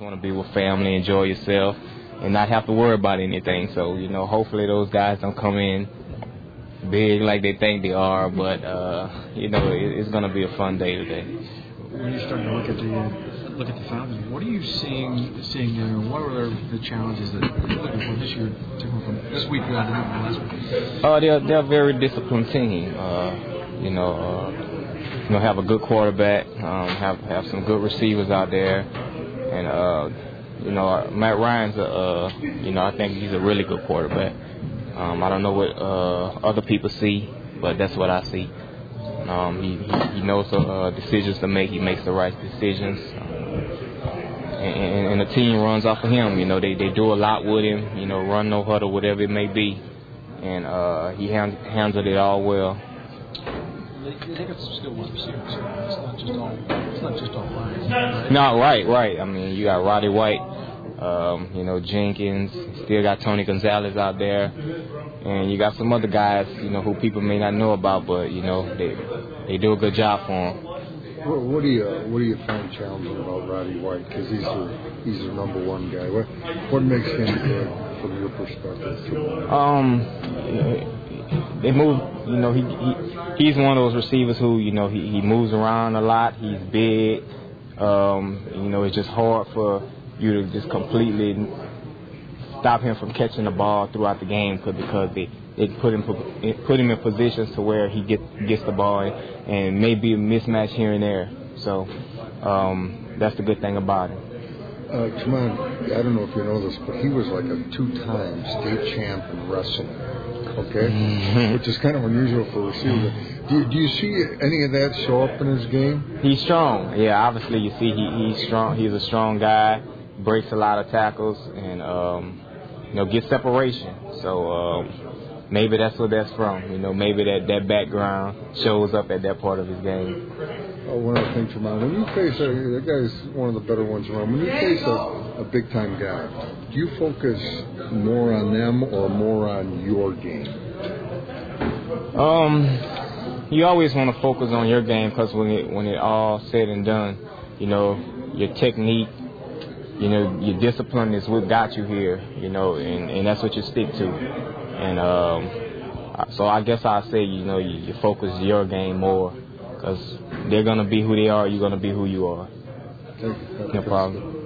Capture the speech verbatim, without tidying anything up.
want to be with family, enjoy yourself, and not have to worry about anything. So, you know, hopefully those guys don't come in big like they think they are, but, uh, you know, it, it's going to be a fun day today. When you're starting to look at the uh, look at the Falcons, what are you seeing seeing there? What are the challenges that you're looking for this year, different from this week rather than last week? Uh, they're they're a very disciplined team. Uh, you know, uh, you know, have a good quarterback, um, have have some good receivers out there, and uh, you know, Matt Ryan's a uh, you know, I think he's a really good quarterback. Um, I don't know what uh, other people see, but that's what I see. Um, he, he, he knows the uh, decisions to make. He makes the right decisions. Um, and, and the team runs off of him. You know, they, they do a lot with him, you know, run, no huddle, whatever it may be. And uh, he hand, handled it all well. They, they got some skilled wide receivers. It's not just all, it's not just all lines. Right? No, right, right. I mean, you got Roddy White, um, you know, Jenkins, still got Tony Gonzalez out there. And you got some other guys, you know, who people may not know about, but, you know, they they do a good job for them. What, what do you what do you find challenging about Roddy White? Because he's the he's the number one guy. What what makes him good from your perspective? Um, they move. You know, he, he he's one of those receivers who, you know, he, he moves around a lot. He's big. Um, you know, it's just hard for you to just completely stop him from catching the ball throughout the game because they, they put him put him in positions to where he gets gets the ball and, and maybe a mismatch here and there. So um, that's the good thing about him. Uh, come on, I don't know if you know this, but he was like a two-time state champ in wrestling. Okay, mm-hmm. Which is kind of unusual for a receiver. Do you, do you see any of that show up in his game? He's strong. Yeah, obviously you see he, he's strong. He's a strong guy. Breaks a lot of tackles and. Um, You know, get separation. So um, maybe that's what that's from. You know, maybe that, that background shows up at that part of his game. Oh, one other thing, Tremont. When you face a, that guy's one of the better ones around. When you face a, a big time guy, do you focus more on them or more on your game? Um, you always want to focus on your game because when it when it all said and done, you know, your technique. You know, your discipline is what got you here, you know, and, and that's what you stick to. And um, so I guess I'll say, you know, you, you focus your game more because they're going to be who they are. You're going to be who you are. Thank you. No problem.